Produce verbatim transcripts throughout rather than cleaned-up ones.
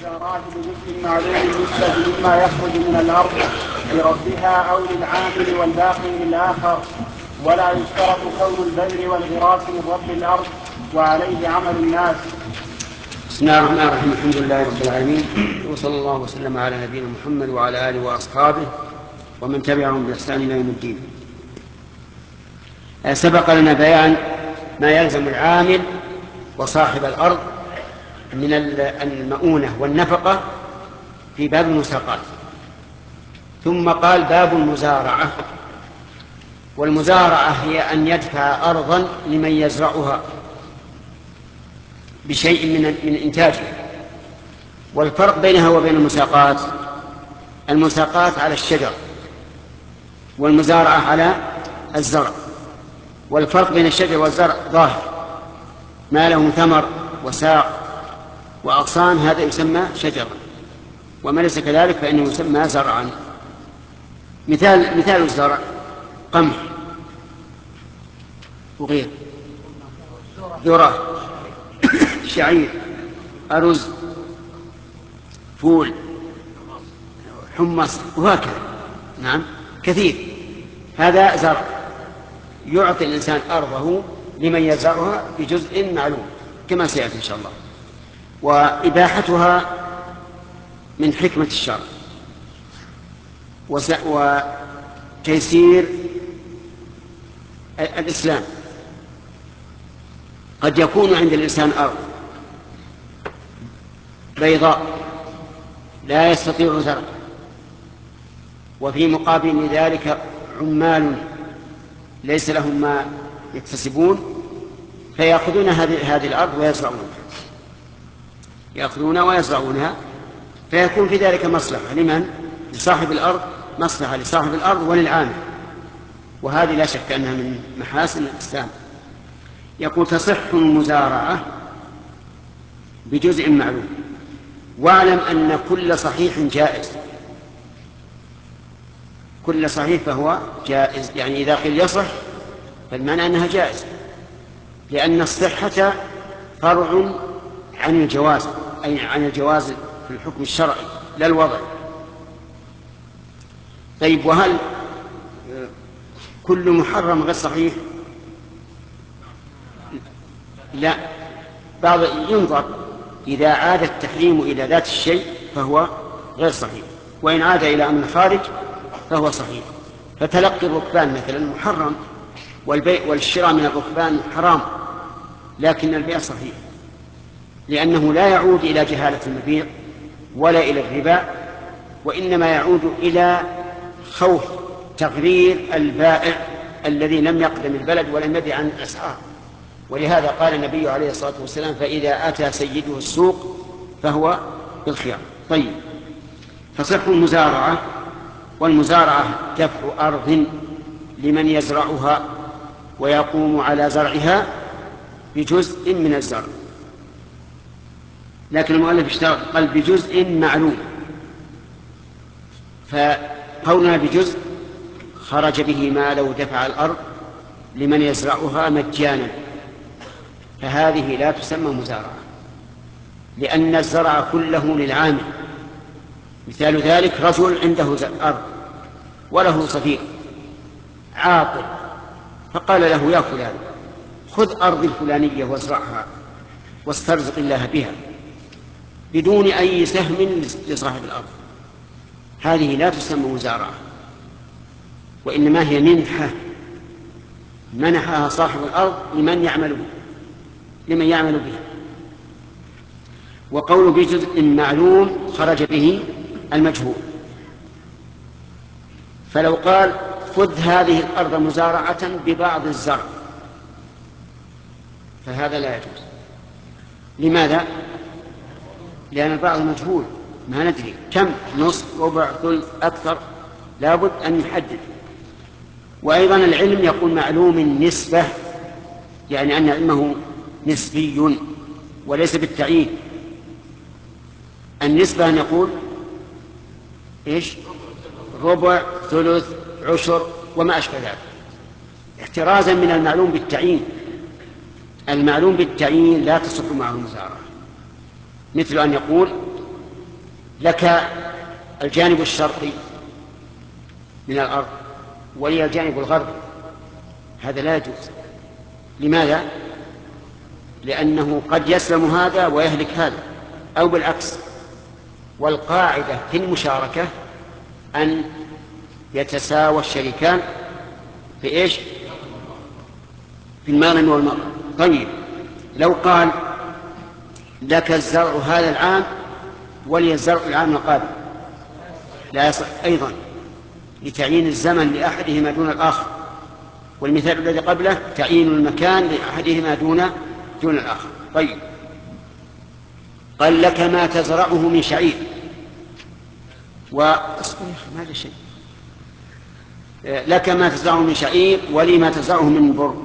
المزارعة بجزء معلوم بالنسبة مما يخرج من الأرض لربها أو للعامل والباقي للآخر، ولا يشترط كون البذر والغراس من رب الأرض وعليه عمل الناس. بسم الله الرحمن الرحيم. الحمد لله رب العالمين، وصلى الله وسلم على نبينا محمد وعلى آله وأصحابه ومن تبعهم بإحسان إلى يوم الدين. سبق لنا بيان ما يلزم العامل وصاحب الأرض من المؤونة والنفقة في باب المساقات، ثم قال باب المزارعة. والمزارعة هي أن يدفع أرضا لمن يزرعها بشيء من من إنتاجه. والفرق بينها وبين المساقات: المساقات على الشجر والمزارعة على الزرع. والفرق بين الشجر والزرع ظاهر، ما له ثمر وساق وأغصان هذا يسمى شجرا، وما ليس كذلك فإنه يسمى زرعا. مثال مثال الزرع: قمح وغير، ذرة، شعير، أرز، فول، حمص، وهكذا. نعم، كثير. هذا زرع يعطي الإنسان أرضه لمن يزرعها بجزء معلوم كما سيأتي إن شاء الله. وإباحتها من حكمة الشرع وتيسير الإسلام. قد يكون عند الإنسان أرض بيضاء لا يستطيع زرع، وفي مقابل ذلك عمال ليس لهم ما يكتسبون، فيأخذون هذه الأرض ويزرعونها يأخذونها ويزرعونها فيكون في ذلك مصلحة لمن؟ لصاحب الأرض، مصلحة لصاحب الأرض وللعامل، وهذه لا شك أنها من محاسن الإسلام. يقول: تصح المزارعة بجزء معلوم، واعلم أن كل صحيح جائز. كل صحيح فهو جائز، يعني إذا قيل يصح فالمعنى أنها جائز، لأن الصحة فرع عن الجواز، أي عن الجواز في الحكم الشرعي لا الوضع. طيب، وهل كل محرم غير صحيح؟ لا، بعض ينظر، إذا عاد التحريم إلى ذات الشيء فهو غير صحيح، وإن عاد إلى أمر خارج فهو صحيح. فتلقي الركبان مثلا محرم، والبيع والشراء من الركبان حرام، لكن البيع صحيح، لأنه لا يعود إلى جهالة المبيع ولا إلى الربا، وإنما يعود إلى خوف تغرير البائع الذي لم يقدم البلد ولم يدري عن الأسعار. ولهذا قال النبي عليه الصلاة والسلام: فإذا أتى سيده السوق فهو بالخيار. طيب، تصح المزارعة. والمزارعة دفع أرض لمن يزرعها ويقوم على زرعها بجزء من الزرع، لكن المؤلف اشترط قال بجزء معلوم، فقولنا بجزء خرج به ما لو دفع الأرض لمن يزرعها مجانا، فهذه لا تسمى مزارعة، لأن الزرع كله للعامل. مثال ذلك: رجل عنده أرض وله صفير عاقل، فقال له: يا فلان، خذ أرضي الفلانية وازرعها واسترزق الله بها بدون أي سهم لصاحب الأرض. هذه لا تسمى مزارعة، وإنما هي منحة منحها صاحب الأرض لمن يعمل لمن يعمل بها. وقول بجزء معلوم خرج به المجهول. فلو قال: خذ هذه الأرض مزارعة ببعض الزرع، فهذا لا يجوز. لماذا؟ لأن البعض مجهول، ما ندري كم، نصف، ربع، ثلث، أكثر، لابد أن نحدد. وأيضا العلم يقول معلوم النسبة، يعني أن علمه نسبي وليس بالتعيين. النسبة أن يقول إيش؟ ربع، ثلث، عشر، وما أشبه ذلك، احترازا من المعلوم بالتعيين. المعلوم بالتعيين لا تصح معه المزارعة، مثل أن يقول: لك الجانب الشرقي من الأرض ولي الجانب الغربي، هذا لا يجوز. لماذا؟ لأنه قد يسلم هذا ويهلك هذا، أو بالعكس. والقاعدة في المشاركة أن يتساوى الشريكان في إيش؟ في المغنم والمغرب. طيب لو قال لك الزرع هذا العام ولي الزرع العام القادم، لا يصح أيضا، لتعيين الزمن لأحدهما دون الآخر. والمثال الذي قبله تعيين المكان لأحدهما دون دون الآخر. طيب قال لك ما تزرعه من شعير و هذا شيء لك ما تزرعه من شعير ولي ما تزرعه من بر،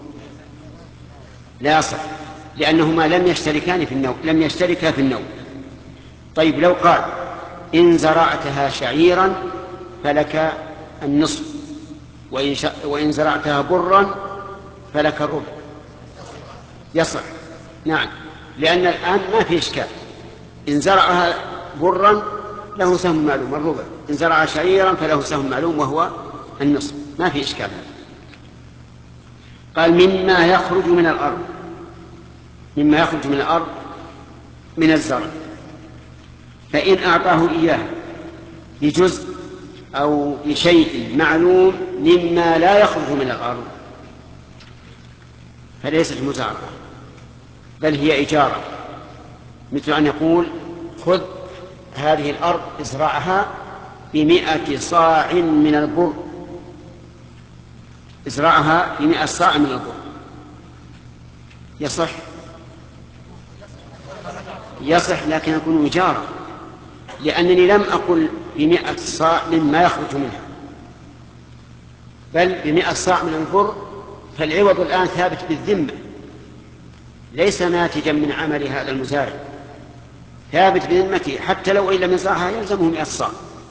لا يصح، لأنهما لم يشتركان في النوع، لم يشتركا في النوع. طيب لو قال إن زرعتها شعيرا فلك النصف، وإن, ش... وإن زرعتها برا فلك الربع، يصح. نعم، لأن الآن ما في إشكال، إن زرعها برا له سهم معلوم الربع، إن زرع شعيرا فله سهم معلوم وهو النصف، ما في إشكال. قال مما يخرج من الأرض، مما يخرج من الأرض من الزرع، فإن أعطاه إياه بجزء أو بشيء معلوم مما لا يخرج من الأرض فليست مزارعة بل هي إجارة. مثل أن يقول خذ هذه الأرض ازرعها بمئة صاع من البر، ازرعها بمئة صاع من البر، يصح؟ يصح، لكن يكون إجارة، لأنني لم أقل بمئة صاع مما يخرج منها، بل بمئة صاع من البر، فالعوض الآن ثابت بالذمة، ليس ناتجا من عمل هذا المزارع، ثابت بذمته، حتى لو إن لم يزرعها يلزمه مئة صاع،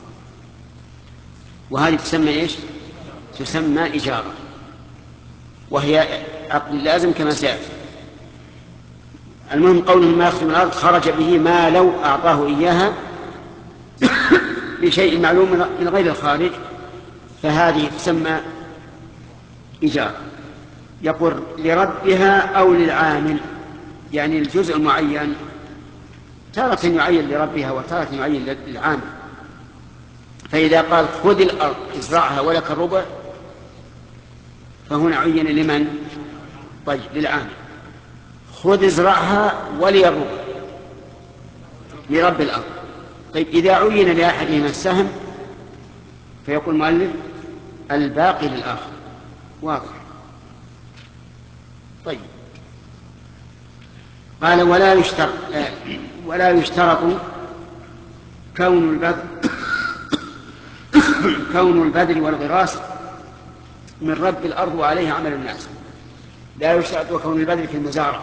وهذه تسمى إيش؟ تسمى إجارة، وهي عقد لازم كما سيأتي. المهم قوله ما يخرج من الأرض خرج به ما لو أعطاه إياها بشيء معلوم من غير الخارج، فهذه تسمى إجارة. يقول لربها أو للعامل، يعني الجزء المعين تارة يعين لربها وتارة يعين للعامل. فإذا قال خذ الأرض ازرعها ولك الربع فهنا عين لمن؟ طيب للعامل. خذ ازرعها ولي الربع لرب الأرض. طيب إذا عين لأحدهما السهم فيقول المؤلف الباقي للآخر، واضح. طيب قال ولا يشترط ولا يشترط كون البذر كون البذر والغراس من رب الأرض وعليه عمل الناس. لا يشترط كون البذر في المزارعة،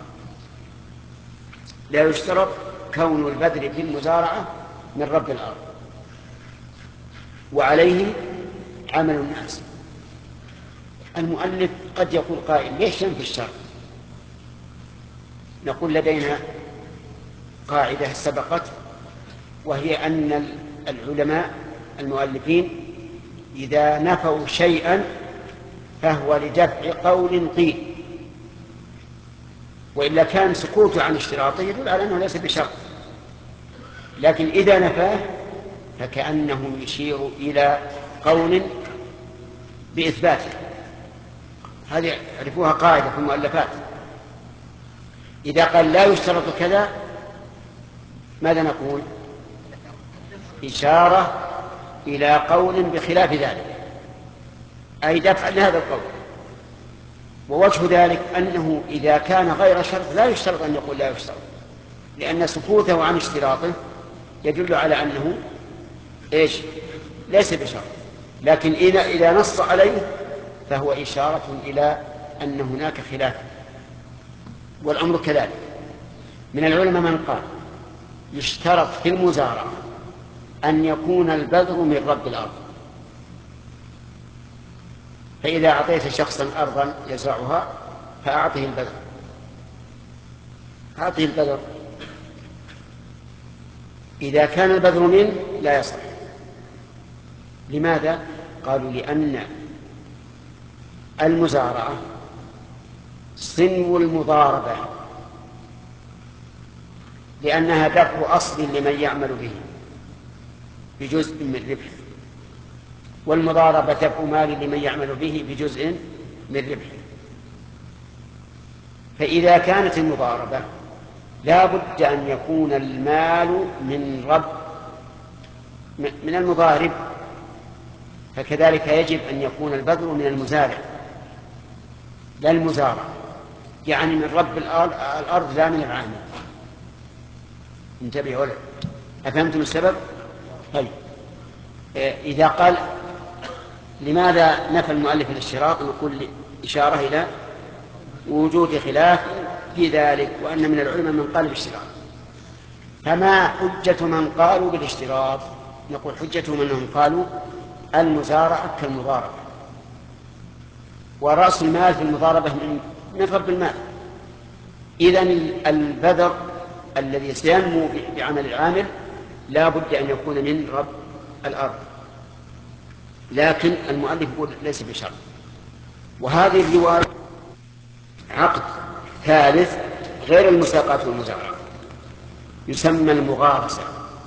لا يشترط كون البذر في المزارعة من رب الأرض وعليه عمل الناس. المؤلف قد يقول قائل ليش ينفي الشرط؟ نقول لدينا قاعدة سبقت، وهي أن العلماء المؤلفين إذا نفوا شيئا فهو لدفع قول قيل، وإلا كان سكوته عن اشتراطه يدل على أنه ليس بشرط، لكن إذا نفاه فكأنه يشير إلى قول بإثباته. هذه يعرفوها قاعدة في المؤلفات، إذا قال لا يشترط كذا ماذا نقول؟ إشارة إلى قول بخلاف ذلك، أي دفع لهذا القول. ووجه ذلك أنه إذا كان غير شرط لا يشترط أن يقول لا يشترط، لأن سكوته عن اشتراطه يدل على أنه إيش؟ ليس بشرط. لكن إذا إذا نص عليه فهو إشارة إلى أن هناك خلاف، والأمر كذلك. من العلماء من قال يشترط في المزارعة أن يكون البذر من رب الأرض، فإذا أعطيت شخصا أرضا يزرعها فأعطه البذر، أعطه البذر إذا كان البذر من لا يصح. لماذا؟ قالوا لأن المزارعة صنو المضاربة، لأنها دفع أصل لمن يعمل به بجزء من ربحه، والمضاربة دفع مال لمن يعمل به بجزء من ربحه. فإذا كانت المضاربة لا بد أن يكون المال من رب من المضارب، فكذلك يجب أن يكون البذر من المزارع لا المزارع، يعني من رب الأرض لا من العامل. انتبه ولا أفهمتم السبب؟ طيب، إذا قال لماذا نفى المؤلف الاشتراط؟ نقول إشارة إلى وجود خلاف في ذلك، وأن من العلماء من قال بالاشتراط. فما حجة من قالوا بالاشتراط؟ نقول حجتهم أنهم قالوا المزارعة كالمضاربة، ورأس المال في المضاربة من رب المال. إذن البذر الذي سينمو بعمل العامل لا بد أن يكون من رب الأرض، لكن المؤلف يقول ليس بشرط. وهذه الرواية عقد ثالث غير المساقات والمزارعة يسمى المغارسة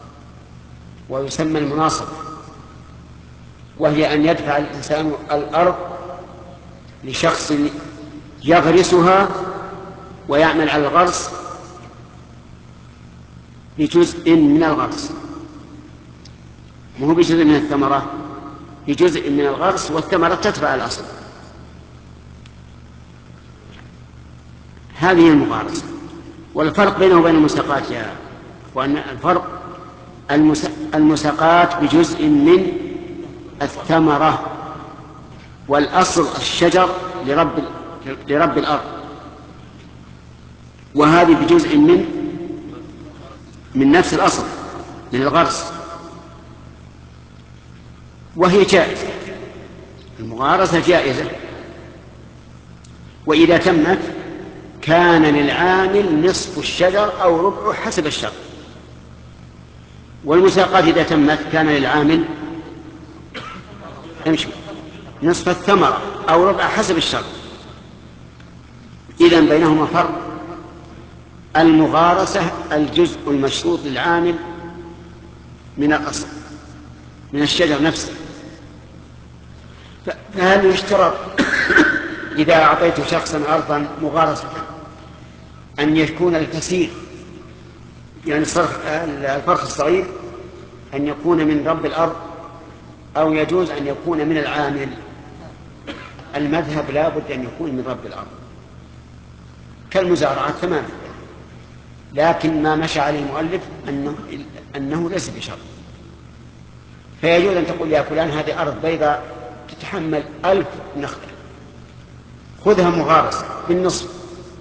ويسمى المناصبة، وهي أن يدفع الإنسان الأرض لشخص يغرسها ويعمل على الغرس بجزء من الغرس، مو بجزء من الثمرة، بجزء من الغرس، والثمرة تتبع الأصل. هذه المغارسة. والفرق بينه وبين المساقات يا أخوان، الفرق المساقات بجزء من الثمرة، والأصل الشجر لرب لرب الأرض، وهذه بجزء من من نفس الأصل من الغرس، وهي جائزة. المغارسة جائزة، وإذا تمت كان للعامل نصف الشجر أو ربعه حسب الشرط. والمساقات إذا تمت كان للعامل امشي نصف الثمرة أو ربع حسب الشرط. إذن بينهما فرق. المغارسة الجزء المشروط للعامل من الأصل من الشجر نفسه. فهل يشترط إذا أعطيت شخصا أرضا مغارسة أن يكون الكثير، يعني الفرخ الصغير، أن يكون من رب الأرض، أو يجوز أن يكون من العامل؟ المذهب لا بد أن يكون من رب الأرض كالمزارعة تماما، لكن ما مشى عليه المؤلف أنه, أنه ليس بشرط. فيجوز أن تقول يا فلان هذه أرض بيضاء تتحمل ألف نخلة، خذها مغارسة بالنصف.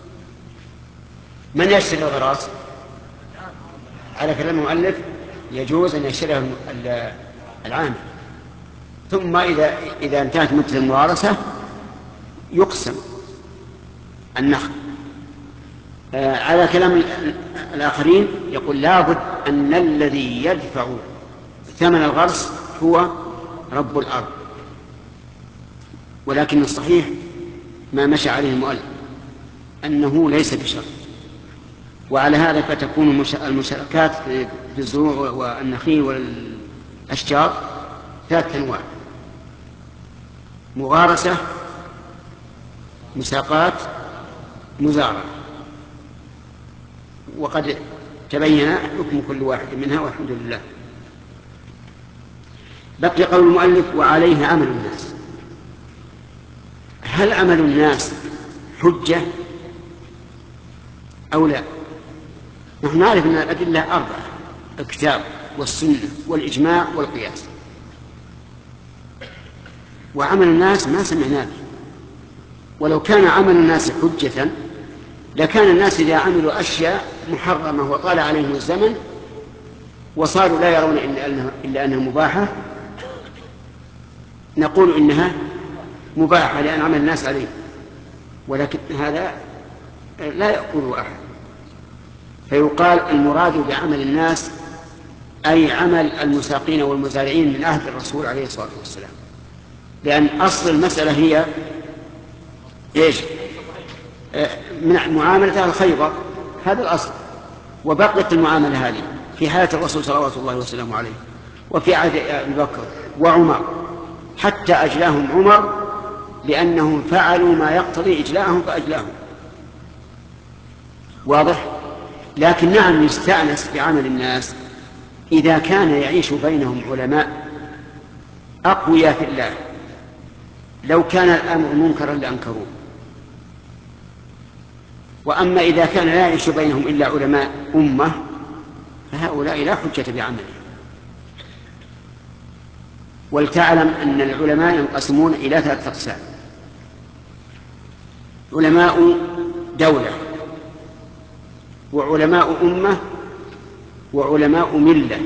من يشتري الغراس؟ على كلام المؤلف يجوز أن يشتريها العامل، ثم إذا, إذا انتهت مدة المغارسة يقسم النخل. آه على كلام الآخرين يقول لا بد أن الذي يدفع ثمن الغرس هو رب الأرض، ولكن الصحيح ما مشى عليه المؤلف أنه ليس بشرط. وعلى هذا فتكون المشاركات في الزروع والنخيل والأشجار ثلاثة أنواع: مغارسة، مساقات، مزارعة. وقد تبين حكم كل واحد منها والحمد لله. بقي قول المؤلف وعليه عمل الناس. هل عمل الناس حجة أو لا؟ نحن نعرف أن الأدلة أربعة: الكتاب والسنة والإجماع والقياس. وعمل الناس ما سمعنا به. ولو كان عمل الناس حجة لكان الناس إذا عملوا أشياء محرمة وطال عليهم الزمن وصاروا لا يرون إلا أنها مباحة نقول إنها مباحة لأن عمل الناس عليه، ولكن هذا لا يقوله أحد. فيقال المراد بعمل الناس أي عمل المساقين والمزارعين من عهد الرسول عليه الصلاة والسلام، لأن أصل المسألة هي إيش؟ من معاملة الخيبر، هذا الأصل، وبقيت المعاملة هذه في حياة الرسول صلوات الله وسلامه عليه وفي عهد أبي بكر وعمر، حتى أجلاهم عمر لأنهم فعلوا ما يقتضي إجلاءهم فأجلاهم. واضح؟ لكن نعم يستأنس بعمل الناس إذا كان يعيش بينهم علماء أقوياء في الله، لو كان الأمر منكرا لأنكروه. وأما إذا كان لا يعيش بينهم إلا علماء أمة فهؤلاء لا حجة بعمله. ولتعلم أن العلماء ينقسمون إلى ثلاثة أقسام: علماء دولة، وعلماء أمة، وعلماء ملة.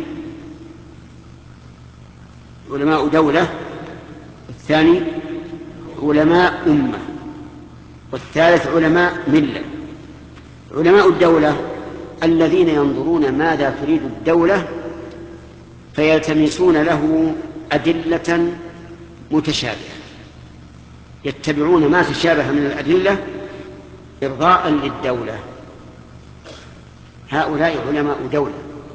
علماء دولة، الثاني علماء أمة، والثالث علماء ملة. علماء الدولة الذين ينظرون ماذا تريد الدولة فيلتمسون له أدلة متشابهة، يتبعون ما تشابه من الأدلة إرضاء للدولة. هؤلاء علماء دولة،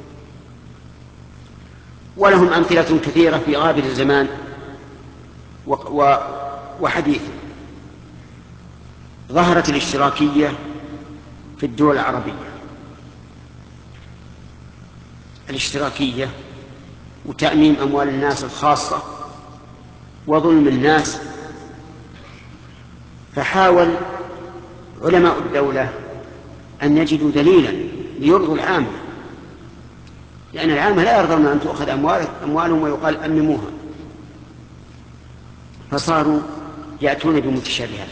ولهم أمثلة كثيرة في غابر الزمان وحديثه. ظهرت الاشتراكية في الدول العربية، الاشتراكية وتأمين أموال الناس الخاصة وظلم الناس، فحاول علماء الدولة أن يجدوا دليلا ليرضوا العامة، لأن العامة لا يرضون أن تؤخذ أموالهم ويقال أمموها، فصاروا يأتون بمتشابهات،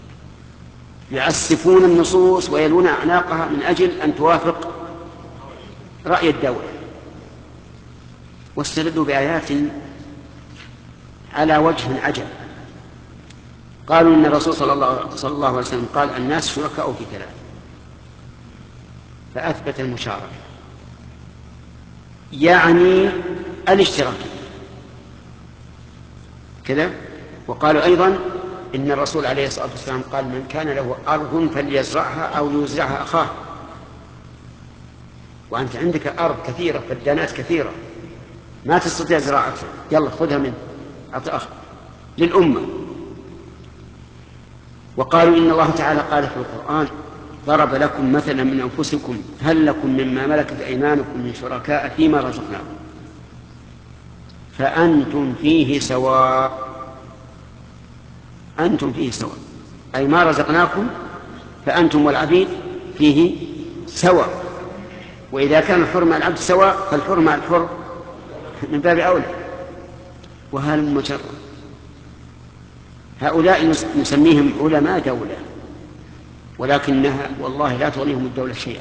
يعسفون النصوص ويلون أعناقها من أجل أن توافق رأي الدولة، واستدلوا بآيات على وجه عجب. قالوا إن الرسول صلى الله, صلى الله عليه وسلم قال: الناس شركاء في ثلاث، فأثبت المشاركة، يعني الاشتراكية كذا. وقالوا أيضا إن الرسول عليه الصلاة والسلام قال: من كان له أرض فليزرعها أو يزرعها أخاه. وأنت عندك أرض كثيرة، فدانات كثيرة، ما تستطيع زراعتها، يلا خذها منه أعطي أخ للأمة. وقالوا إن الله تعالى قال في القرآن: ضرب لكم مثلا من أنفسكم هل لكم مما ملكت أيمانكم من شركاء فيما رزقناكم فأنتم فيه سواء. أنتم فيه سواء، أي ما رزقناكم فأنتم والعبيد فيه سواء. وإذا كان الحر مع العبد سواء فالحر مع الحر من باب أولى. وهل مجرد هؤلاء نسميهم علماء دولة، ولكنها والله لا تغنيهم الدولة شيئا.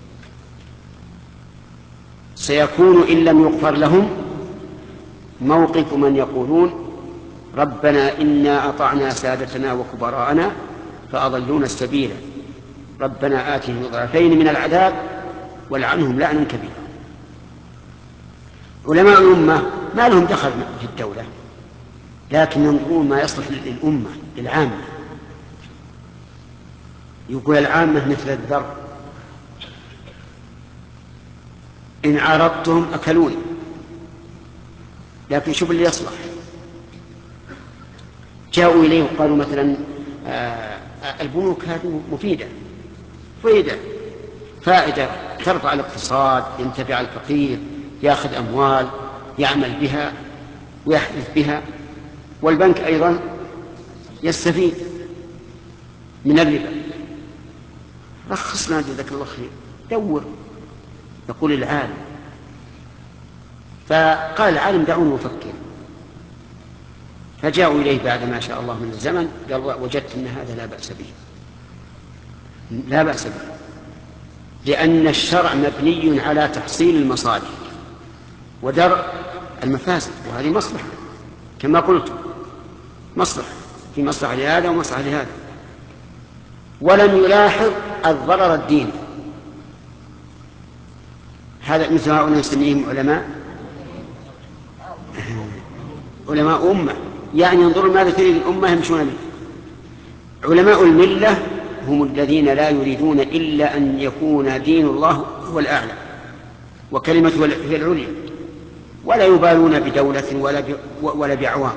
سيكون إن لم يغفر لهم موقف من يقولون: ربنا إنا أطعنا سادتنا وكبراءنا فأضلونا السبيل، ربنا آتهم ضعفين من العذاب والعنهم لعنا كبيرا. علماء الأمة ما لهم دخل في الدولة، لكن ينظرون ما يصلح للأمة للعامة. يقول العامة مثل الذر، إن عارضتهم أكلوني، لكن شوف اللي يصلح. جاءوا إليه وقالوا مثلا آه البنوك هذه مفيدة فائدة فائدة ترفع الاقتصاد، ينتفع الفقير، يأخذ أموال يعمل بها ويحدث بها، والبنك أيضا يستفيد من الربا. رخصنا جزاك الله خير، دور، يقول العالم. فقال العالم: دعوني أفكر. فجاءوا إليه بعد ما شاء الله من الزمن، قال: وجدت أن هذا لا بأس به، لا بأس به، لأن الشرع مبني على تحصيل المصالح ودرء المفاسد، وهذه مصلحة كما قلت، مصلحة، في مصلحة لهذا ومصلحة لهذا. ولم يلاحظ الضرر الديني. هذا مثل هؤلاء نسميهم علماء علماء أمة، يعني ينظرون ماذا تريد الأمة يمشون به. علماء الملة هم الذين لا يريدون إلا أن يكون دين الله هو الأعلى وكلمته هي العليا، ولا يبالون بدولة ولا ولا بعوام.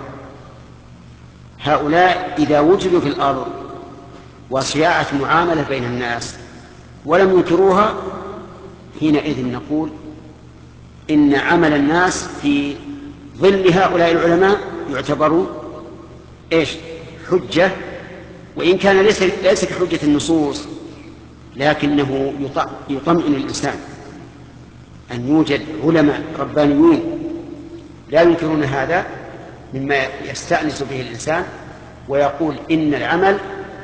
هؤلاء إذا وجدوا في الأرض وصياعة معاملة بين الناس ولم ينكروها، حينئذ نقول إن عمل الناس في ظل هؤلاء العلماء يعتبر إيش؟ حجة، وإن كان ليس ليس كحجة النصوص، لكنه يطمئن الإنسان أن يوجد علماء ربانيين لا ينكرون هذا، مما يستأنس به الإنسان ويقول إن العمل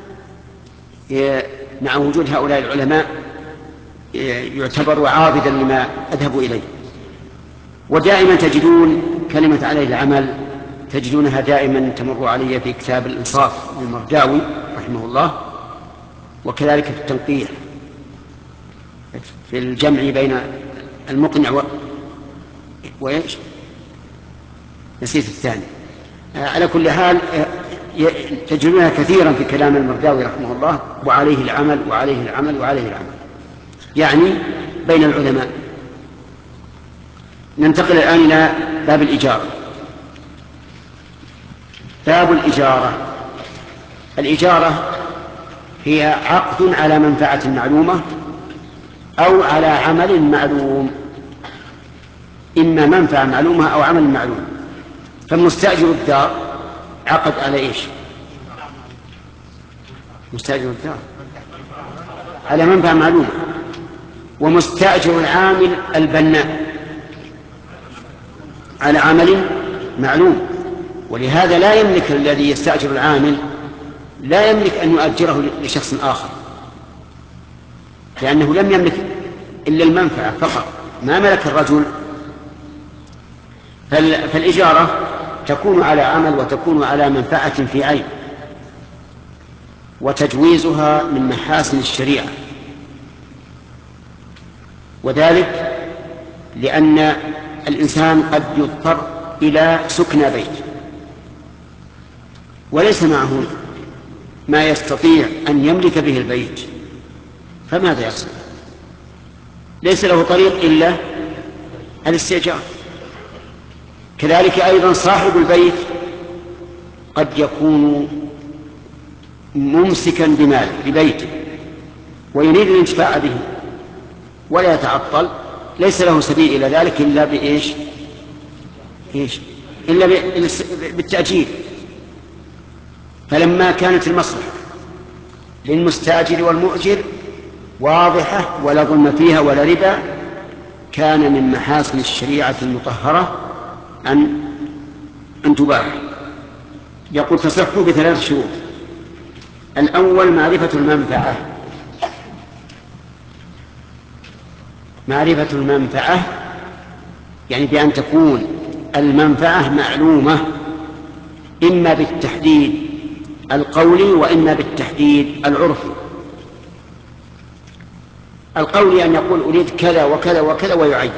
مع وجود هؤلاء العلماء يعتبر عابدا لما أذهبوا إليه. ودائما تجدون كلمة عليه العمل تجدونها دائما تمر علي في كتاب الإنصاف للمرداوي رحمه الله، وكذلك في التنقيح في الجمع بين المقنع و... وإيش نسيت الثاني. على كل حال تجدونها كثيرا في كلام المرداوي رحمه الله، وعليه العمل وعليه العمل وعليه العمل، يعني بين العلماء. ننتقل الآن إلى باب الإجارة. باب الإجارة. الإجارة هي عقد على منفعة معلومة أو على عمل معلوم، إما منفعة معلومة أو عمل معلوم. فمستأجر الدار عقد على إيش؟ مستأجر الدار على منفعة معلومة، ومستأجر العامل البناء على عمل معلوم. ولهذا لا يملك الذي يستأجر العامل لا يملك أن يؤجره لشخص آخر، لأنه لم يملك إلا المنفعة فقط، ما ملك الرجل. فالإجارة تكون على عمل وتكون على منفعة في عين، وتجويزها من محاسن الشريعة، وذلك لأن الإنسان قد يضطر إلى سكن بيت وليس معه ما يستطيع أن يملك به البيت، فماذا يصنع؟ ليس له طريق إلا الاستئجار. كذلك أيضا صاحب البيت قد يكون ممسكا بماله ببيته ويريد الانتفاع به ولا يتعطل، ليس له سبيل إلى ذلك إلا بإيش؟ إيش؟ إلا بالتأجير. فلما كانت المصلحة للمستأجر والمؤجر واضحة ولا ظلم فيها ولا ربا، كان من محاسن الشريعة المطهرة أن أن تباح. يقول تصح بثلاث شروط. الأول معرفة المنفعة. معرفة المنفعة يعني بأن تكون المنفعة معلومة، إما بالتحديد القولي وإما بالتحديد العرفي. القولي أن يقول أريد كذا وكذا وكذا ويعين،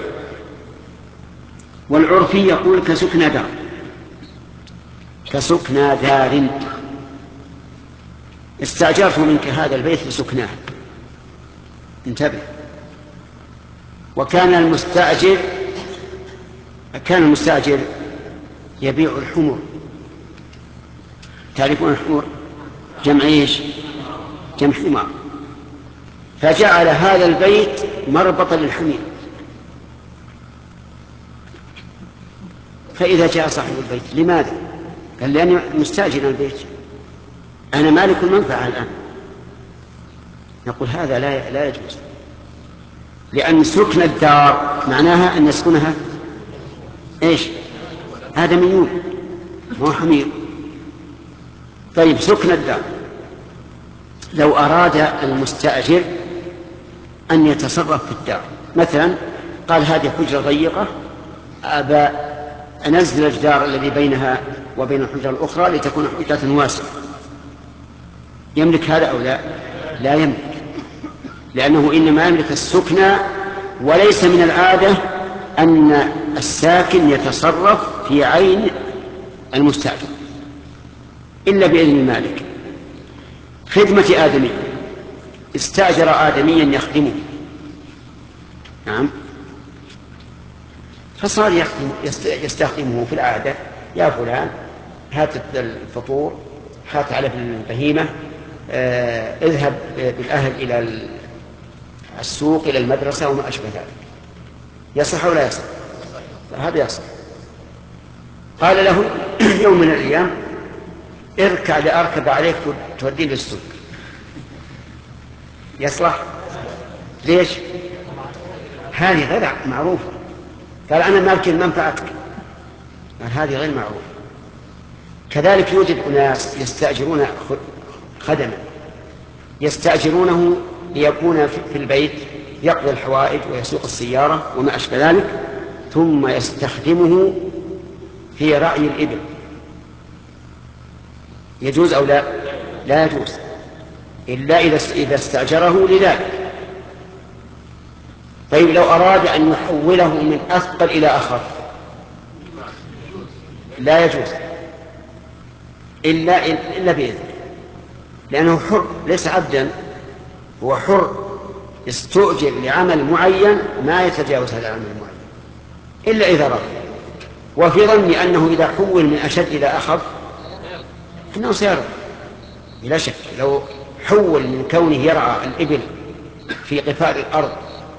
والعرفي يقول كسكنى دار كسكنى دار استأجرت منك هذا البيت لسكناه، انتبه. وكان المستأجر كان المستأجر يبيع الحمر، تعرفون الحمر جمع ايش؟ جمع حمار. فجعل هذا البيت مربطا للحمير، فإذا جاء صاحب البيت لماذا؟ قال لأني مستأجر البيت، أنا مالك المنفعة الآن. نقول هذا لا لا يجوز، لأن سكن الدار معناها أن يسكنها إيش؟ آدميون مو حمير. طيب سكن الدار، لو أراد المستأجر أن يتصرف في الدار، مثلا قال هذه حجرة ضيقة أبى أنزل الجدار الذي بينها وبين الحجرة الأخرى لتكون حجرة واسعة، يملك هذا أو لا؟ لا يملك، لأنه إنما يملك السكنى وليس من العادة أن الساكن يتصرف في عين المستأجر إلا بإذن المالك. خدمة آدمي، استأجر آدميا يخدمه، نعم، فصار يستخدمه في العادة، يا فلان هات الفطور، هات على البهيمة، آه، اذهب بالأهل إلى السوق إلى المدرسة وما أشبه ذلك. يصح أو لا يصح؟ هذا يصح. قال له يوم من الأيام اركع لأركب عليك توديه للسوق، يصلح؟ ليش؟ هذه غير معروفة. قال أنا مالك منفعتك، قال هذه غير معروفة. كذلك يوجد أناس يستأجرون خدما، يستأجرونه ليكون في البيت يقضي الحوائج ويسوق السيارة وما أشبه ذلك، ثم يستخدمه في رعي الإبل. يجوز أو لا؟ لا يجوز إلا إذا استأجره لذلك. طيب لو أراد أن يحوله من أثقل إلى أخف لا يجوز إلا إلا بإذن، لأنه حر ليس عبدا، هو حر استؤجر لعمل معين ما يتجاوز هذا العمل المعين إلا إذا رضي. وفي ظني أنه إذا حول من أشد إلى أخف أنه سيرضى بلا شك. لو حول من كونه يرعى الإبل في قفار الأرض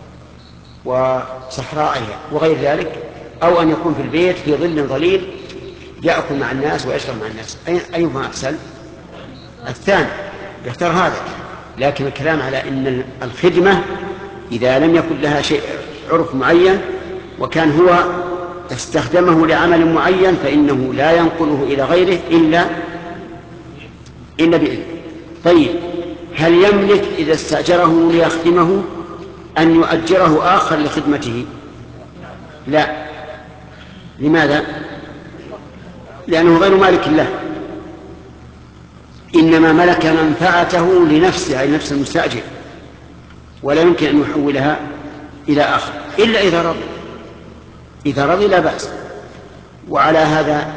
وصحرائها وغير ذلك، أو أن يكون في البيت في ظل ظليل يأكل مع الناس ويشرب مع الناس، أيهما أحسن؟ الثاني، يختار هذا. لكن الكلام على أن الخدمة إذا لم يكن لها شيء عرف معين وكان هو استخدمه لعمل معين فإنه لا ينقله إلى غيره إلا إلا بإذن. طيب هل يملك إذا استأجره ليخدمه أن يؤجره آخر لخدمته؟ لا. لماذا؟ لأنه غير مالك له، إنما ملك منفعته لنفسه أي نفس المستأجر، ولا يمكن أن يحولها إلى آخر إلا إذا رضي. إذا رضي لا بأس. وعلى هذا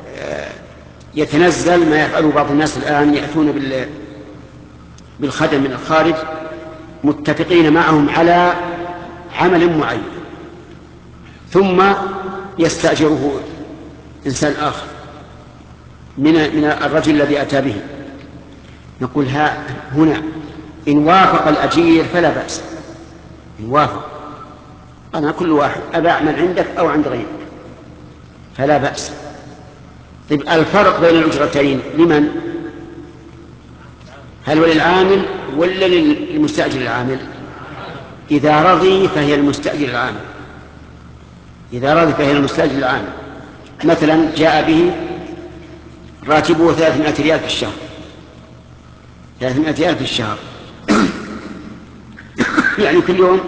يتنزل ما يفعله بعض الناس الآن، يأتون بالخدم من الخارج متفقين معهم على عمل معين ثم يستأجره إنسان آخر من من الرجل الذي أتى به. نقول ها هنا إن وافق الأجير فلا بأس، إن وافق، أنا كل واحد أبى أعمل عندك أو عند غيرك فلا بأس. طيب الفرق بين الأجرتين لمن؟ هل هو للعامل ولا للمستأجر العامل؟ إذا رضي فهي المستأجر العامل، إذا رضي فهي المستأجر العامل. مثلا جاء به راتبه ثلاثمائة ريال في الشهر، ثلاثمائة ريال في الشهر يعني كل يوم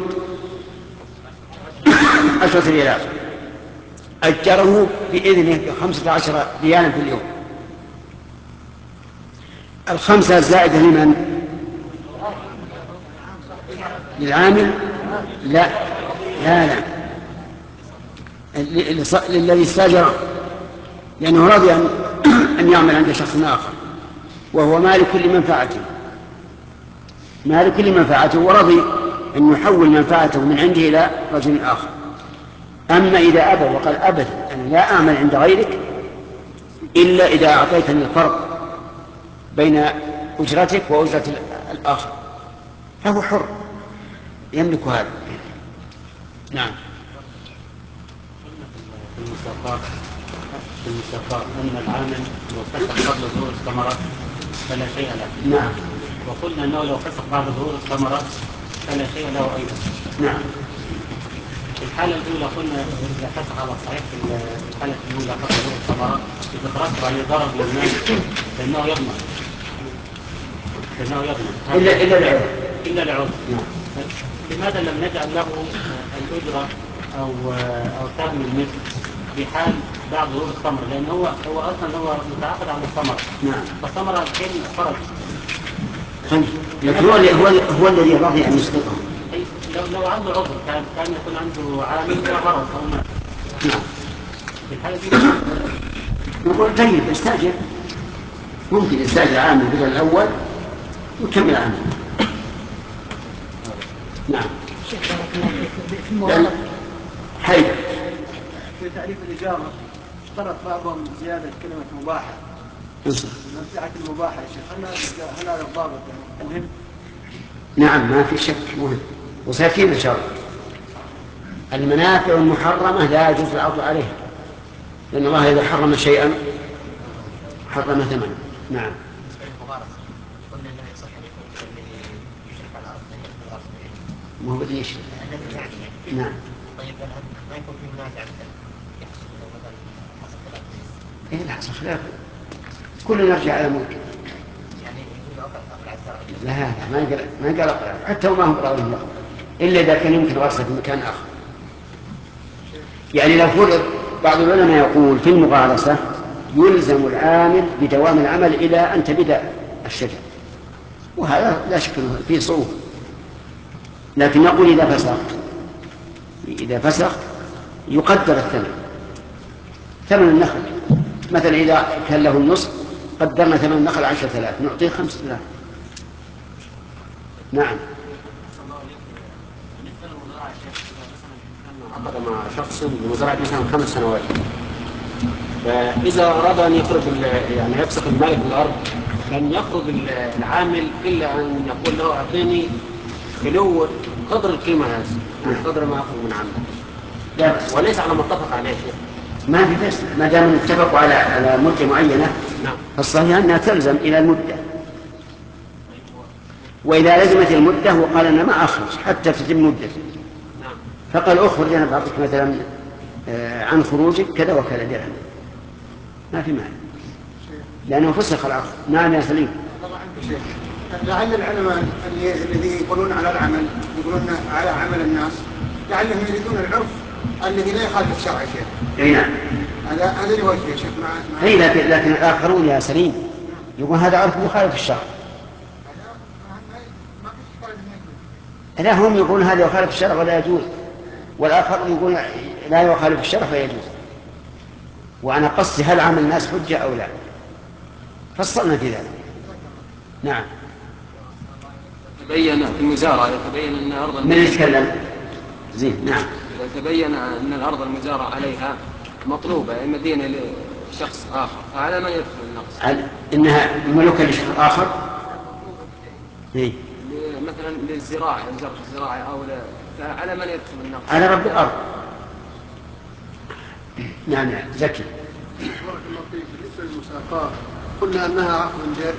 عشرة ريالات، أجره بإذنه بخمسة عشر ريالا في اليوم. الخمسة الزائدة لمن؟ للعامل؟ لا لا لا للذي استاجره، لأنه رضي أن يعمل عند شخص آخر وهو مالك لمنفعته، مالك لمنفعته ورضي أن يحول منفعته من عنده إلى رجل آخر. أما إذا أبى وقال أبدا أنا لا أعمل عند غيرك إلا إذا أعطيتني الفرق بين أجرتك وأجرة الآخر، فهو حر يملك هذا. نعم. المساقات المساقات أن العامل لو فسق قبل ظهور الثمرة فلا شيء له. نعم. وقلنا أنه لو فسق بعد ظهور الثمرة فلا شيء له أيضا. نعم. في الحالة الأولى قلنا إذا فسق على الصحيح في الحالة الأولى قبل ظهور الثمرة يترتب عليه ضرر للمال فإنه يضمن فإنه يضمن إلا إلا العذر إلا العذر. لماذا لم نجعل له الأجرة أو أو ثمن المثل في حال بعد ظهور الثمرة؟ لأن هو هو أصلا هو متعاقد على الثمرة. نعم. فالثمرة الحين خرج. طيب لكن هو هو هو الذي رضي أن يسقطه. لو لو عنده عذر كان كان يكون عنده عامل وهرب او مات. نعم. في الحالة دي نقول طيب استأجر، ممكن يستأجر عامل بدل الأول ويكمل عامل. نعم. في المغالطة حيث في تعريف الإجارة اشترط بعضهم زيادة كلمة مباحة. منفعة المباحة يا شيخ، هل هذا الضابط مهم؟ نعم ما في شك مهم، وسيأتينا إن شاء الله. المنافع المحرمة لا يجوز العرض عليها، لأن الله إذا حرم شيئا حرم ثمنه. نعم. مو بدي يشرك. نعم. طيب ما يكون في منازع يحصل مثلا حصل خلاف إيه لا حصل خلاف، كل نرجع على ملك. يعني يقول أقلع الزرع. لا ما قال ما قال أقلع، حتى وما هو براوي إلا إذا كان يمكن غرسه في مكان آخر. يعني لو فرض بعض العلماء يقول في المغارسة يلزم العامل بدوام العمل إلى أن تبدأ الشجر، وهذا لا شك فيه صعوبة، لكن نقول إذا فسخ إذا فسخ يقدر الثمن، ثمن النخل مثلا إذا كان له النصف قدرنا ثمن النخل عشرة آلاف نعطيه خمسة آلاف. نعم. عقد مع شخص بمزرعة مثلا خمس سنوات، فإذا أراد أن يخرج يعني يفسخ المالك الأرض لن يخرج العامل إلا أن يقول له أعطيني خلو قدر القيمة هذه، يعني قدر ما أخذ من عمله، لا بس وليس على ما اتفق عليه. ما في بس ما دام اتفقوا على على مدة معينة. نعم. فالصحيح أنها تلزم إلى المدة، وإذا لزمت المدة وقال أنا ما أخرج حتى تتم مدته، فقال أخرج أنا بعطيك مثلا عن خروجك كذا وكذا درهم، ما في معنى لأنه فسخ العقد. نعم يا سليم. لعل العلماء الذي يقولون على العمل يقولون على عمل الناس لعلهم يريدون العرف الذي لا يخالف الشرع يا شيخ. اي نعم. هذا هذا اللي وجهه يا شيخ. مع اي لكن لكن الآخرون يا سليم يقول هذا عرف مخالف الشرع. لا هم يقولون هذا يخالف الشرع ولا يجوز، والآخر يقول لا يخالف الشرع فيجوز. وأنا قصدي هل عمل الناس حجة أو لا، فصلنا في ذلك. نعم. تبين في المزارع يتبين أن أرض من يتكلم زين. نعم. إذا تبين أن الأرض المزارع عليها مطلوبة مدينة لشخص آخر فعلى من يدخل النقص؟ إنها ملكا لشخص آخر. إيه؟ مثلا للزراعة وزارة الزراعة أو لا، فعلى من يدخل النقص؟ على رب الأرض. نعم نعم. زكي. بارك الله فيك. بالنسبة للمساقات قلنا أنها عقد جائز،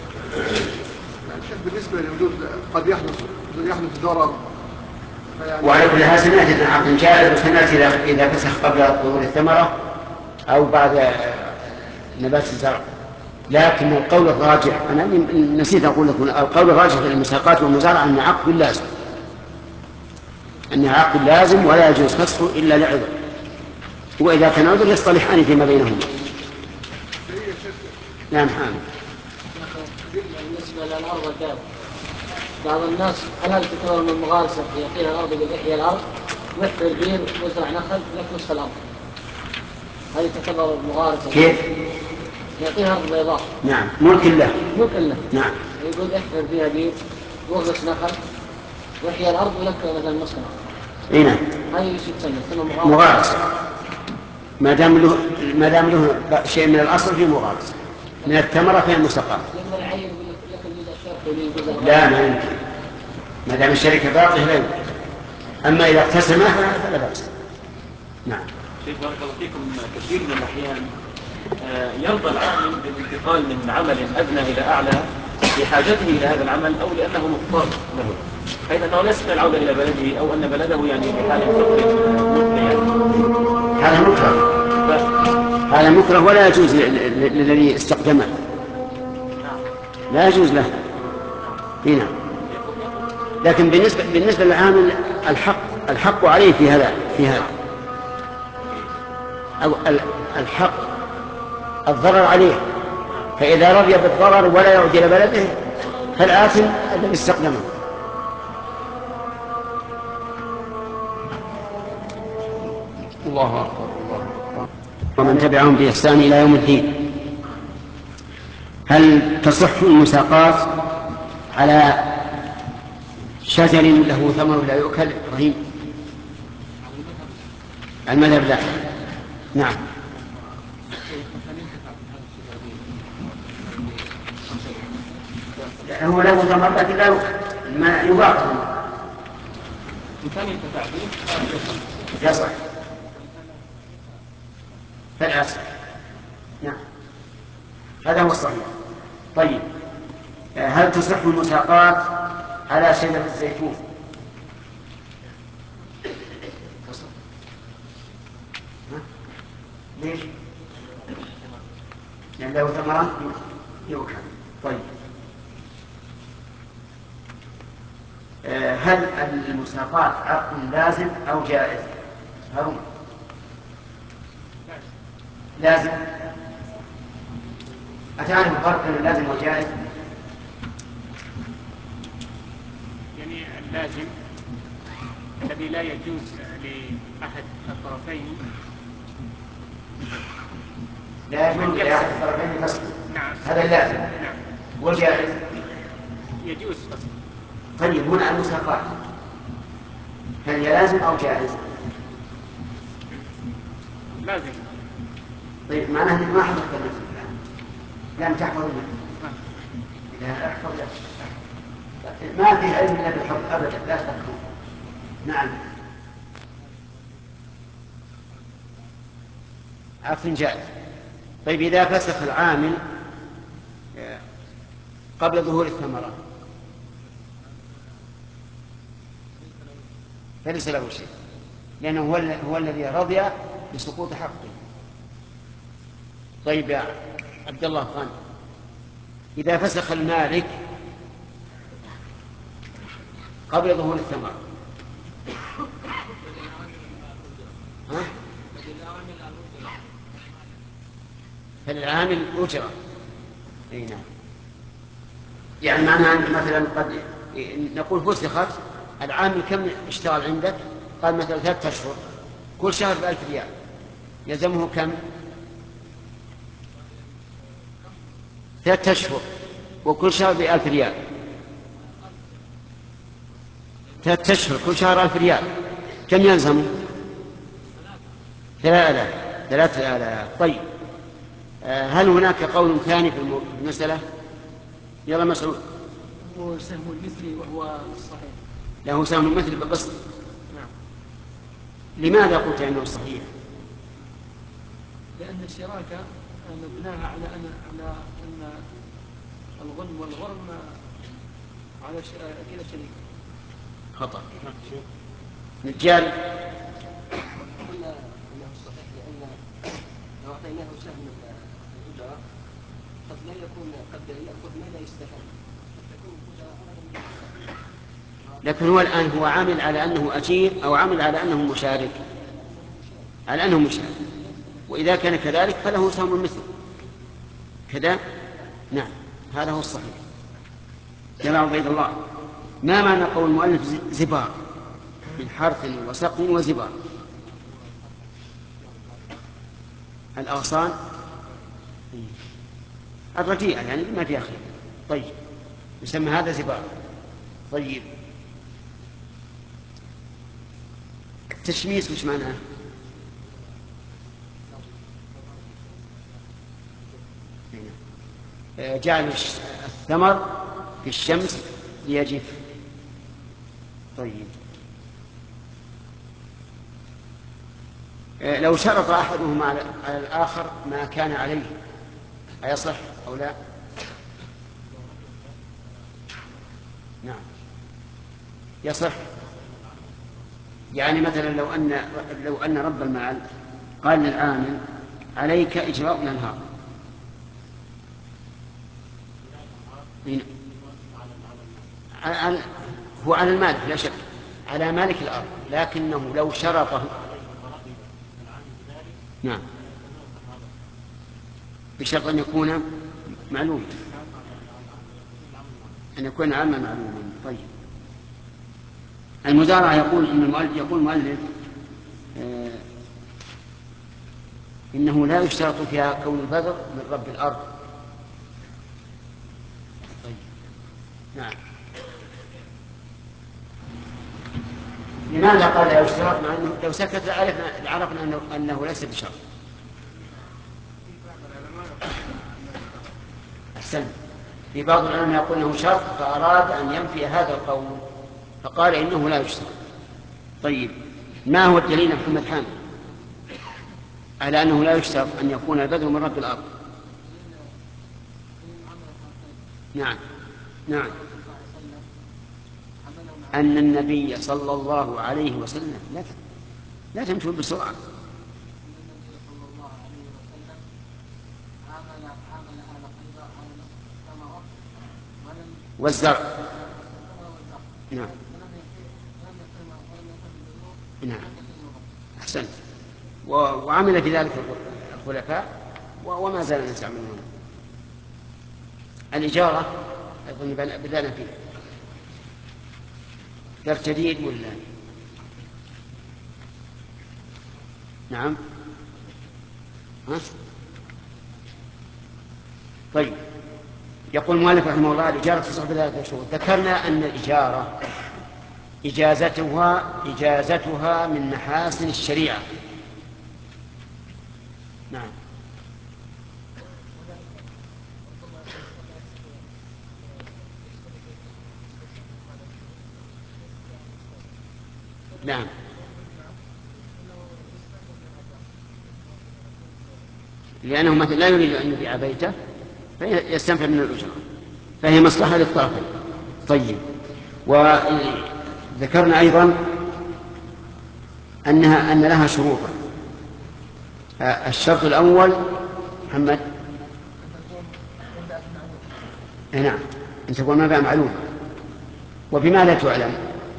بالنسبة لوجود قد يحدث يحدث ضرر. وعلى كل هذا سنأتي أن عقد جائز، وسنأتي إذا فسخ قبل ظهور الثمرة أو بعد نبات الزرع. لكن القول الراجح أنا نسيت أقول لكم، القول الراجح في المساقات والمزارع أن عقد لازم، أنها عقد لازم ولا يجوز فسخه إلا لعذر، وإذا كان عذر يصطلحان فيما بينهما. نعم حامد. بالنسبة للأرض الدابة بعض الناس هل تكون من المغارسة يعطيها الأرض بالإحياء الأرض مثل البير وزرع نخل لك نصف الأرض، هذه تعتبر مغارسة؟ كيف؟ يعطيها أرض بيضاء. نعم ملك له. ملك له. نعم. يقول احفر فيها بير واغرس نخل واحياء الأرض ولك مثلا نصف الأرض. اي نعم. هذه ايش تسمى؟ مغارسة. ما دام له ما دام له شيء من الأصل في مغارسة، من الثمرة في المساقات. لا ما يمكن، ما دام الشركة باقية لا يمكن، أما إذا اقتسمها فلا بأس. نعم. شيخ بارك الله فيكم، كثير من الأحيان يرضى العامل بالانتقال من عمل أدنى إلى أعلى لحاجته إلى هذا العمل أو لأنه مضطر له، حيث أنه لا يستطيع العودة إلى بلده أو أن بلده يعني بحال فقر يعني. هذا مكره. هذا مكره ولا يجوز للذي استقدمه، لا يجوز له. هنا لكن بالنسبة بالنسبة للعامل الحق الحق عليه في هذا في هذا أو الحق الضرر عليه، فإذا رضي بالضرر ولا يعود إلى بلده فالآثم الذي استقدمه. الله أكبر الله أكبر. ومن تبعهم بإحسان إلى يوم الدين. هل تصح المساقات على شجر له ثمر لا يؤكل؟ إبراهيم المذهب لا. نعم. هو له ثمر لكن لا يؤكل، ما يباع يصح فلا يصح. نعم هذا هو الصحيح. طيب هل تصح المساقات على شجر الزيتون؟ ليش؟ لأن له ثمرة يؤكل. طيب هل المساقات عقد لازم أو جائز؟ هارون لازم. أتعرف الفرق بين اللازم والجائز؟ يعني اللازم الذي لا يجوز لأحد الطرفين لا يجوز لأحد الطرفين فصل. نعم هذا اللازم. نعم. والجائز يجوز فصل. طيب هنا المساقات هل هي لازم أو جائز؟ لازم. طيب معناه أنك ما حفظت النفس لم تحفظ النفس. إذا أحفظ ما في علم إلا بالحفظ أبدا لا تحفظ. نعم عفو جائز. طيب إذا فسخ العامل قبل ظهور الثمرة فليس له شيء، لأنه هو, هو الذي رضي بسقوط حقه. طيب يا عبد الله خان، إذا فسخ المالك قبل ظهور الثمرة ها؟ فالعامل أجرة. أي نعم. يعني معناها مثلا قد نقول فسخت العامل كم اشتغل عندك؟ قال مثلا ثلاثة أشهر كل شهر بألف ريال، يلزمه كم؟ ثلاثة أشهر وكل شهر بألف ريال. ثلاثة أشهر كل شهر ألف ريال كم يلزمه؟ ثلاثة آلاف. ثلاثة آلاف. طيب هل هناك قول ثاني في المسألة؟ يلا مسعود. هو سهم المثلي وهو الصحيح. له سهم المثل بقسط. نعم. لماذا قلت انه صحيح؟ لان الشراكه مبناها على ان على ان الغنم والغرم على كلا شريك. خطا. رجال قلنا انه صحيح لان لو اعطيناه سهم الاجره قد لا يكون قد ياخذ ما لا يستحق. لكن هو الآن هو عامل على أنه أجير أو عامل على أنه مشارك؟ على أنه مشارك، وإذا كان كذلك فله سهم المثل كذا. نعم هذا هو الصحيح. يا عبيد الله، ما معنى قول المؤلف زبار من حرث وسقم وزبار؟ الأغصان الرديئة يعني ما فيها خير. طيب يسمى هذا زبار. طيب التشميس وش معناه؟ جعل الثمر في الشمس ليجف. طيب لو شرط أحدهما على الآخر ما كان عليه أيصح أو لا؟ نعم يصح. يعني مثلا لو أن لو أن رب المال قال للعامل عليك إجراء الأنهار، هو على المالك لا شك، على مالك الأرض، لكنه لو شرطه نعم بشرط أن يكون معلوما، أن يكون عاما معلوما. طيب المزارعة يقول إن المؤلف يقول المؤلف إنه لا يشترط فيها كون البذر من رب الأرض. طيب. نعم. لماذا قال لا يشترط مع أنه لو سكت لعرفنا عرفنا أنه, أنه ليس بشرط؟ أحسن. في بعض العلماء يقول أنه شرط فأراد أن ينفي هذا القول فقال إنه لا يشترط. طيب، ما هو الدليل محمد حامد على أنه لا يشترط أن يكون البذر من رب الأرض؟ نعم نعم أن النبي صلى الله عليه وسلم لا لا تمشوا بسرعة. والزرع. نعم نعم أحسنت. وعمل في ذلك الخلفاء وما زال الناس يعملون. الإجارة أظن بدأنا فيه درس جديد ولا؟ نعم. ها؟ طيب، يقول المؤلف رحمه الله الإجارة تصح بثلاثة شروط. ذكرنا أن الإجارة إجازتها إجازتها من محاسن الشريعة. نعم. نعم. لأنه مثلا لا يريد أن يبيع بيته فيستنفع من الأجرة، فهي مصلحة للطرفين. طيب، وذكرنا أيضا أنها أن لها شروطا. الشرط الأول محمد نعم أن تكون مبيع معلوم. وبما لا تعلم؟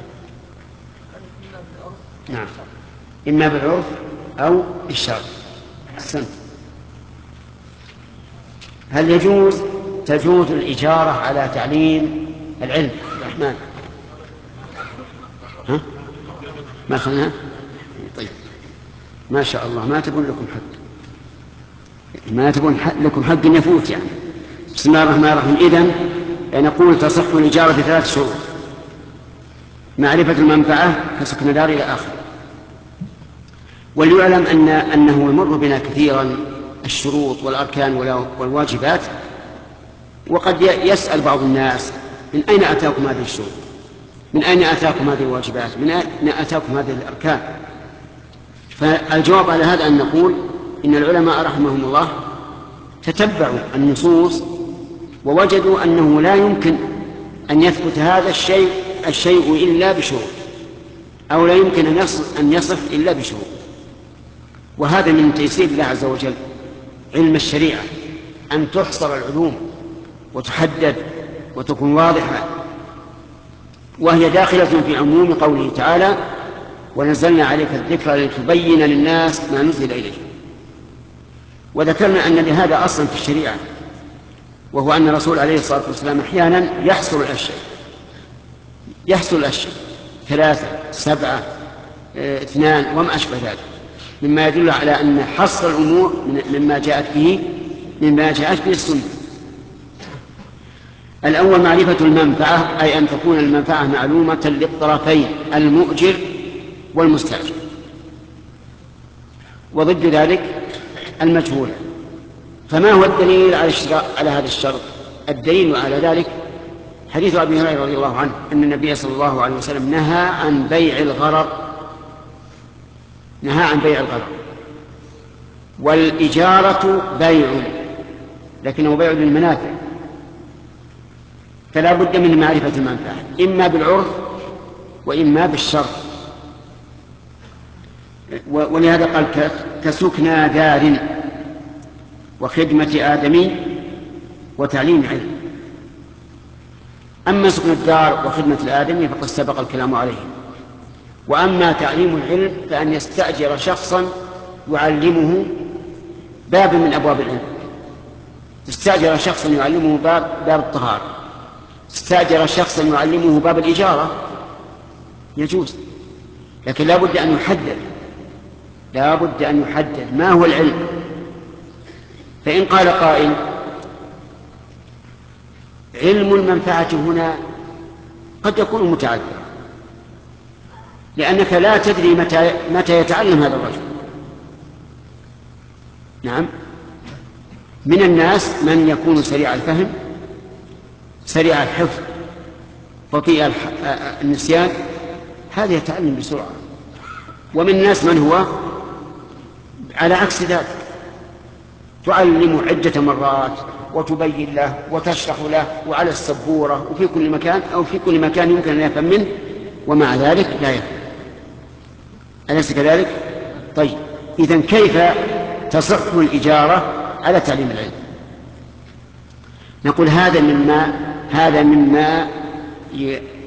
نعم، إما بالعرف أو بالشرط. أحسنت. هل يجوز تجوز الإجارة على تعليم العلم؟ الرحمن ها؟ ما خلنا؟ طيب، ما شاء الله ما تقول لكم حق، ما تقول لكم حق يفوت يعني. بسم الله الرحمن الرحيم. إذن نقول تصح الإجارة بثلاث شروط: معرفة المنفعة كسكن دار إلى آخر. وليعلم أن أنه يمر بنا كثيرا الشروط والأركان والواجبات، وقد يسأل بعض الناس: من أين أتاكم هذه الشروط؟ من أين أتاكم هذه الواجبات؟ من أين أتاكم هذه الأركان؟ فالجواب على هذا أن نقول إن العلماء رحمهم الله تتبعوا النصوص ووجدوا أنه لا يمكن أن يثبت هذا الشيء الشيء إلا بشروط، أو لا يمكن أن يصف إلا بشروط. وهذا من تيسير الله عز وجل علم الشريعة، أن تحصر العلوم وتحدد وتكون واضحة، وهي داخلة في عموم قوله تعالى: ونزلنا عليك الذكر لتبين للناس ما نزل إليه. وذكرنا أن لهذا أصلا في الشريعة، وهو أن الرسول عليه الصلاة والسلام أحيانا يحصر الأشياء يحصر الأشياء ثلاثة سبعة اه اثنان وما أشبه ذلك، مما يدل على أن حصر الأمور مما جاءت به مما جاءت به السنة. الأول معرفة المنفعة، أي أن تكون المنفعة معلومة للطرفين المؤجر والمستأجر، وضد ذلك المجهولة. فما هو الدليل على على هذا الشرط؟ الدليل على ذلك حديث أبي هريرة رضي الله عنه أن النبي صلى الله عليه وسلم نهى عن بيع الغرر نهى عن بيع الغرر والإجارة بيع، لكنه بيع للمنافع، فلا بد من معرفة المنفعة إما بالعرف وإما بالشرط. ولهذا قال: كسكنى دار وخدمة آدمي وتعليم علم. أما سكن الدار وخدمة الآدمي فقد سبق الكلام عليه. وأما تعليم العلم فأن يستأجر شخصا يعلمه باب من أبواب العلم. استأجر شخصا يعلمه باب, باب الطهارة، استأجر شخصا يعلمه باب الإجارة، يجوز، لكن لا بد أن يحدد لا بد أن يحدد ما هو العلم فإن قال قائل علم المنفعة هنا قد يكون متعذرا، لأنك لا تدري متى, متى يتعلم هذا الرجل. نعم، من الناس من يكون سريع الفهم سريع الحفظ بطيء النسيان، هذا يتعلم بسرعة. ومن الناس من هو على عكس ذلك، تعلمه عدة مرات وتبين له وتشرح له وعلى السبورة وفي كل مكان أو في كل مكان يمكن أن يفهم منه، ومع ذلك لا يفهم. أليس كذلك؟ طيب، إذن كيف تصح الإجارة على تعليم العلم؟ نقول هذا مما هذا مما